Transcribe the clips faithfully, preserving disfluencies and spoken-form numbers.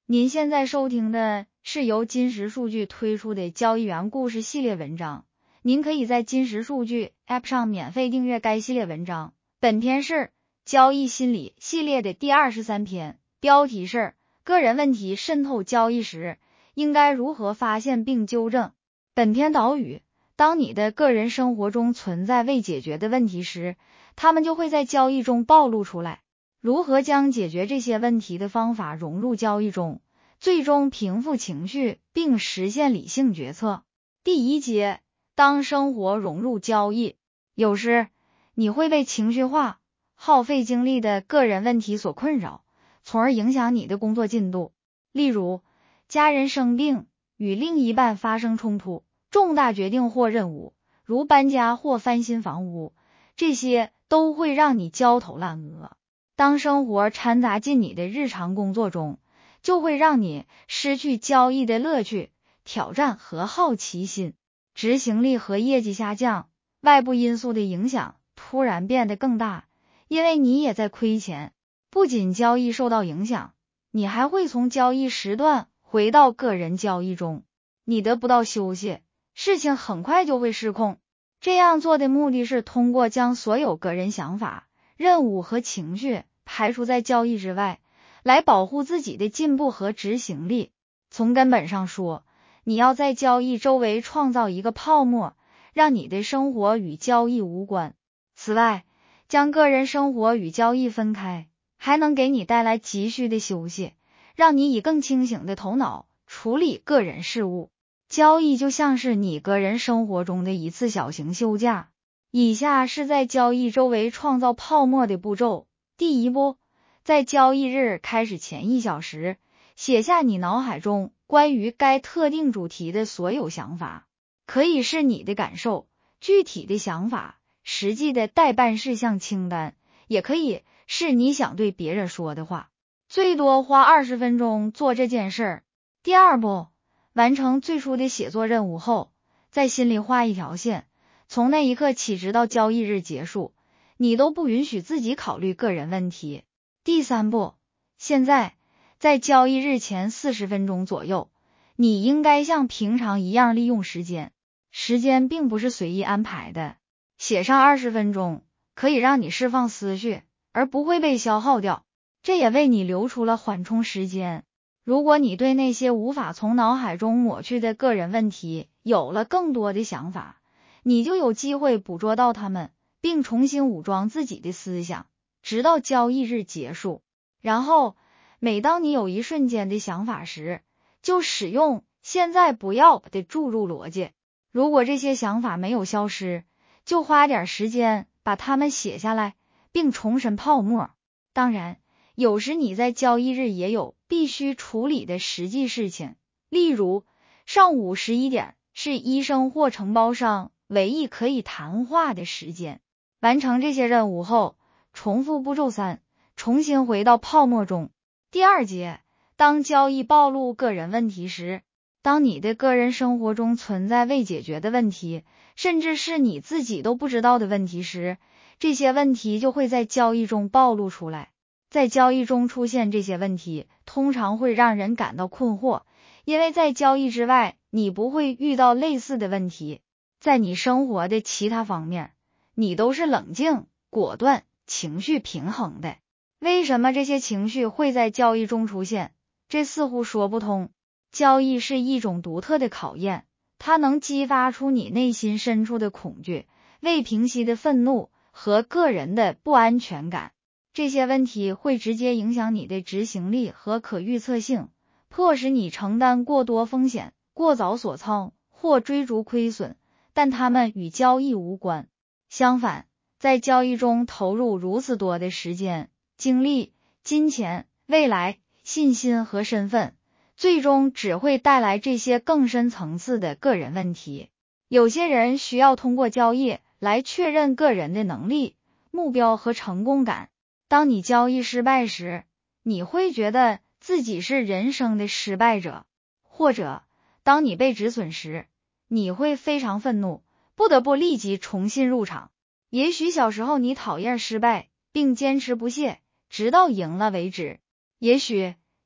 您现在收听的是由金石数据推出的交易员故事系列文章，您可以在金石数据 App 上免费订阅该系列文章。本篇是交易心理系列的第二十三篇，标题是个人问题渗透交易时应该如何发现并纠正。本篇导语：当你的个人生活中存在未解决的问题时，它们就会在交易中暴露出来。如何将解决这些问题的方法融入交易中，最终平复情绪并实现理性决策。第一节，当生活融入交易。有时你会被情绪化、耗费精力的个人问题所困扰，从而影响你的工作进度。例如，家人生病、与另一半发生冲突、重大决定或任务，如搬家或翻新房屋，这些都会让你焦头烂额。当生活掺杂进你的日常工作中，就会让你失去交易的乐趣、挑战和好奇心，执行力和业绩下降。外部因素的影响突然变得更大，因为你也在亏钱。不仅交易受到影响，你还会从交易时段回到个人交易中，你得不到休息，事情很快就会失控。这样做的目的是通过将所有个人想法、任务和情绪排除在交易之外，来保护自己的进步和执行力。从根本上说，你要在交易周围创造一个泡沫，让你的生活与交易无关。此外，将个人生活与交易分开，还能给你带来急需的休息，让你以更清醒的头脑处理个人事务。交易就像是你个人生活中的一次小型休假。以下是在交易周围创造泡沫的步骤。第一步，在交易日开始前一小时，写下你脑海中关于该特定主题的所有想法，可以是你的感受、具体的想法、实际的待办事项清单，也可以是你想对别人说的话。最多花二十分钟做这件事儿。第二步，完成最初的写作任务后，在心里画一条线，从那一刻起直到交易日结束，你都不允许自己考虑个人问题。第三步，现在在交易日前四十分钟左右，你应该像平常一样利用时间。时间并不是随意安排的，写上二十分钟可以让你释放思绪，而不会被消耗掉，这也为你留出了缓冲时间。如果你对那些无法从脑海中抹去的个人问题有了更多的想法，你就有机会捕捉到它们，并重新武装自己的思想，直到交易日结束。然后，每当你有一瞬间的想法时，就使用现在不要的注入逻辑。如果这些想法没有消失，就花点时间把它们写下来，并重申泡沫。当然，有时你在交易日也有必须处理的实际事情，例如上午十一点是医生或承包商唯一可以谈话的时间。完成这些任务后，重复步骤三，重新回到泡沫中。第二节，当交易暴露个人问题时。当你的个人生活中存在未解决的问题，甚至是你自己都不知道的问题时，这些问题就会在交易中暴露出来。在交易中出现这些问题，通常会让人感到困惑，因为在交易之外，你不会遇到类似的问题。在你生活的其他方面，你都是冷静、果断、情绪平衡的。为什么这些情绪会在交易中出现？这似乎说不通。交易是一种独特的考验，它能激发出你内心深处的恐惧、未平息的愤怒和个人的不安全感。这些问题会直接影响你的执行力和可预测性，迫使你承担过多风险、过早锁仓或追逐亏损，但它们与交易无关。相反，在交易中投入如此多的时间、精力、金钱、未来、信心和身份，最终只会带来这些更深层次的个人问题。有些人需要通过交易来确认个人的能力、目标和成功感。当你交易失败时，你会觉得自己是人生的失败者，或者当你被止损时，你会非常愤怒，不得不立即重新入场。也许小时候你讨厌失败，并坚持不懈，直到赢了为止。也许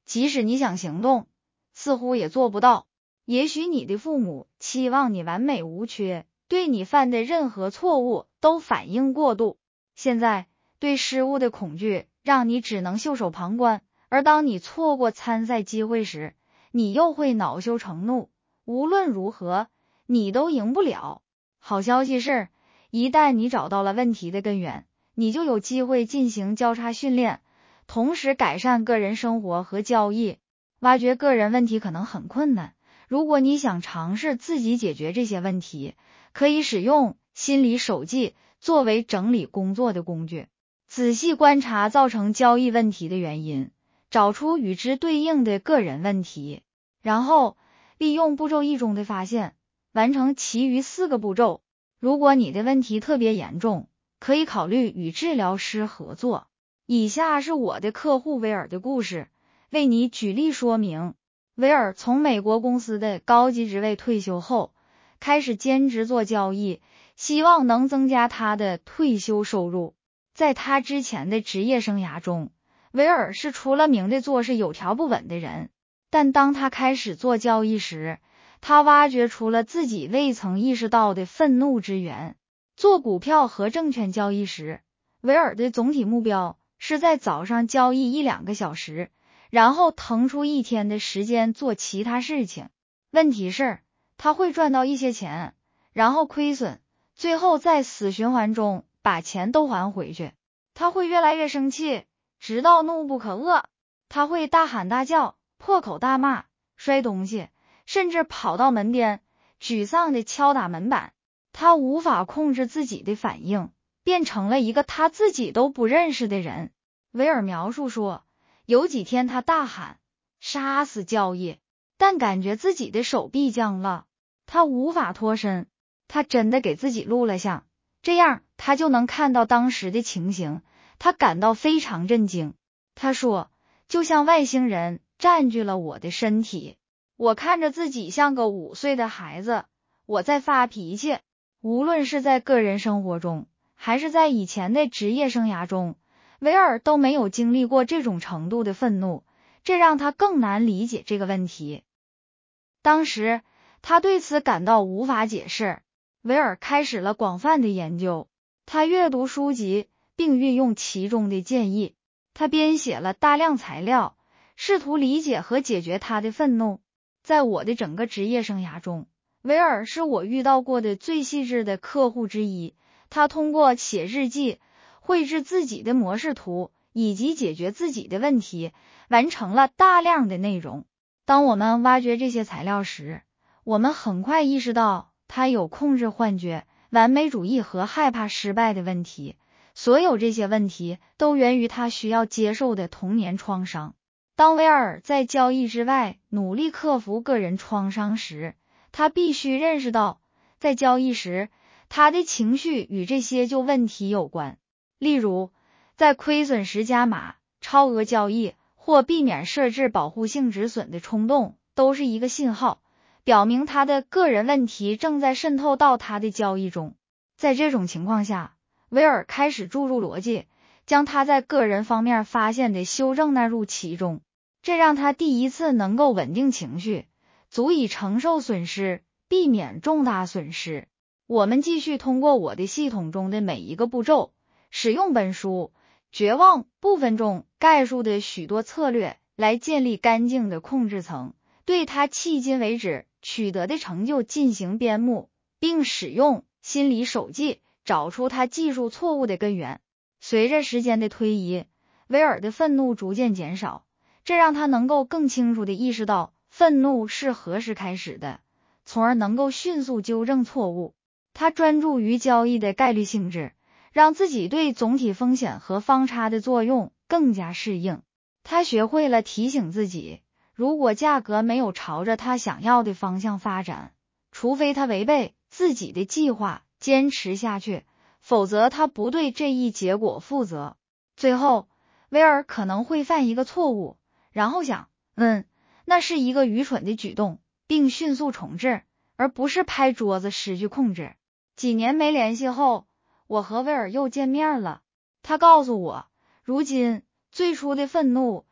即使你想行动，似乎也做不到。也许你的父母期望你完美无缺，对你犯的任何错误都反应过度。现在对失误的恐惧让你只能袖手旁观，而当你错过参赛机会时，你又会恼羞成怒。无论如何，你都赢不了。好消息是，一旦你找到了问题的根源，你就有机会进行交叉训练，同时改善个人生活和交易。挖掘个人问题可能很困难，如果你想尝试自己解决这些问题，可以使用心理手记作为整理工作的工具，仔细观察造成交易问题的原因，找出与之对应的个人问题，然后利用步骤一中的发现，完成其余四个步骤。如果你的问题特别严重，可以考虑与治疗师合作。以下是我的客户威尔的故事，为你举例说明。威尔从美国公司的高级职位退休后，开始兼职做交易，希望能增加他的退休收入。在他之前的职业生涯中，威尔是出了名的做事有条不紊的人，但当他开始做交易时，他挖掘出了自己未曾意识到的愤怒之源。做股票和证券交易时，威尔的总体目标是在早上交易一两个小时，然后腾出一天的时间做其他事情。问题是，他会赚到一些钱，然后亏损，最后在死循环中把钱都还回去。他会越来越生气，直到怒不可遏。他会大喊大叫，破口大骂，摔东西，甚至跑到门边，沮丧地敲打门板。他无法控制自己的反应，变成了一个他自己都不认识的人。威尔描述说，有几天他大喊杀死交易，但感觉自己的手臂僵了，他无法脱身。他真的给自己录了像，这样他就能看到当时的情形。他感到非常震惊。他说，就像外星人占据了我的身体，我看着自己像个五岁的孩子，我在发脾气。无论是在个人生活中，还是在以前的职业生涯中，威尔都没有经历过这种程度的愤怒，这让他更难理解这个问题。当时他对此感到无法解释。威尔开始了广泛的研究，他阅读书籍，并运用其中的建议。他编写了大量材料，试图理解和解决他的愤怒。在我的整个职业生涯中，威尔是我遇到过的最细致的客户之一。他通过写日记、绘制自己的模式图以及解决自己的问题，完成了大量的内容。当我们挖掘这些材料时，我们很快意识到他有控制幻觉、完美主义和害怕失败的问题。所有这些问题都源于他需要接受的童年创伤。当威尔在交易之外努力克服个人创伤时，他必须认识到，在交易时，他的情绪与这些旧问题有关。例如，在亏损时加码、超额交易或避免设置保护性止损的冲动，都是一个信号，表明他的个人问题正在渗透到他的交易中。在这种情况下，威尔开始注入逻辑，将他在个人方面发现的修正纳入其中，这让他第一次能够稳定情绪，足以承受损失，避免重大损失。我们继续通过我的系统中的每一个步骤，使用本书绝望部分中概述的许多策略来建立干净的控制层，对他迄今为止取得的成就进行编目，并使用心理手记找出他技术错误的根源。随着时间的推移，威尔的愤怒逐渐减少，这让他能够更清楚地意识到愤怒是何时开始的，从而能够迅速纠正错误。他专注于交易的概率性质，让自己对总体风险和方差的作用更加适应。他学会了提醒自己，如果价格没有朝着他想要的方向发展，除非他违背自己的计划坚持下去，否则他不对这一结果负责。最后，威尔可能会犯一个错误，然后想，嗯，那是一个愚蠢的举动，并迅速重置，而不是拍桌子失去控制。几年没联系后，我和威尔又见面了。他告诉我，如今最初的愤怒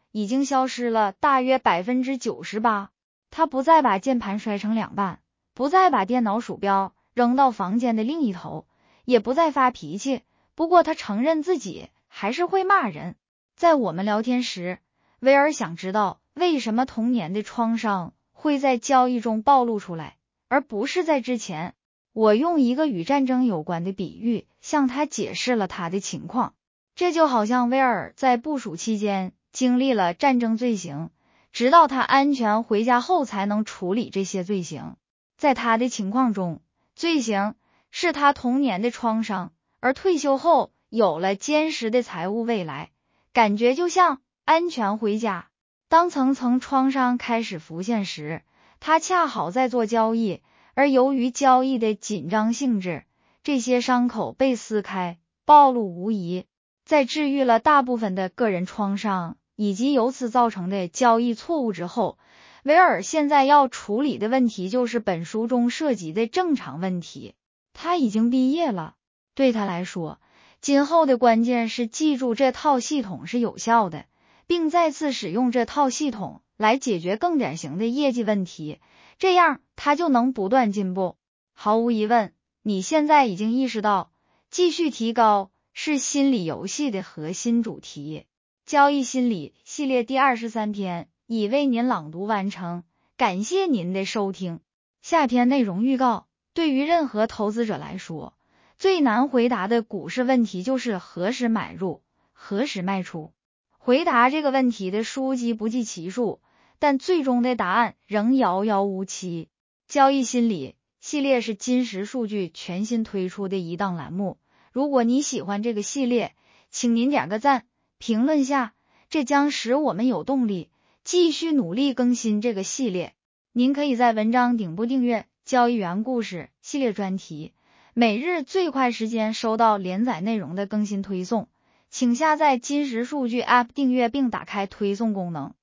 已经消失了大约 百分之九十八。 他不再把键盘摔成两半，不再把电脑鼠标扔到房间的另一头，也不再发脾气。不过他承认自己还是会骂人。在我们聊天时，威尔想知道为什么童年的创伤会在交易中暴露出来，而不是在之前。我用一个与战争有关的比喻向他解释了他的情况。这就好像威尔在部署期间经历了战争罪行，直到他安全回家后才能处理这些罪行。在他的情况中，罪行是他童年的创伤，而退休后有了坚实的财务未来，感觉就像安全回家。当层层创伤开始浮现时，他恰好在做交易，而由于交易的紧张性质，这些伤口被撕开，暴露无遗。在治愈了大部分的个人创伤以及由此造成的交易错误之后，维尔现在要处理的问题就是本书中涉及的正常问题。他已经毕业了，对他来说，今后的关键是记住这套系统是有效的，并再次使用这套系统来解决更典型的业绩问题，这样他就能不断进步。毫无疑问，你现在已经意识到，继续提高是心理游戏的核心主题。交易心理系列第二十三篇已为您朗读完成，感谢您的收听。下篇内容预告：对于任何投资者来说，最难回答的股市问题就是何时买入，何时卖出。回答这个问题的书籍不计其数，但最终的答案仍遥遥无期。交易心理系列是金石数据全新推出的一档栏目，如果你喜欢这个系列，请您点个赞，评论下，这将使我们有动力继续努力更新这个系列。您可以在文章顶部订阅交易员故事系列专题，每日最快时间收到连载内容的更新推送。请下载金石数据 App 订阅并打开推送功能。